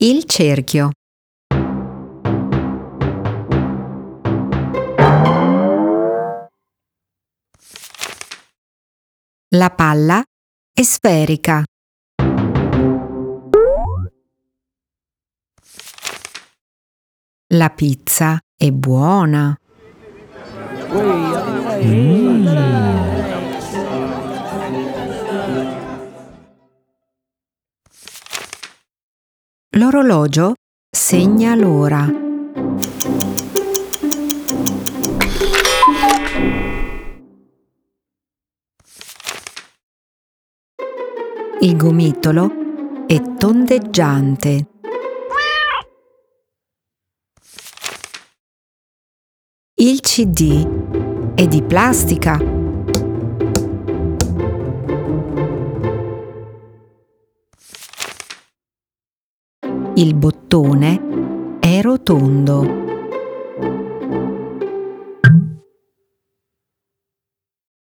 Il cerchio. La palla è sferica. La pizza è buona. L'orologio segna l'ora. Il gomitolo è tondeggiante. Il CD è di plastica. Il bottone è rotondo.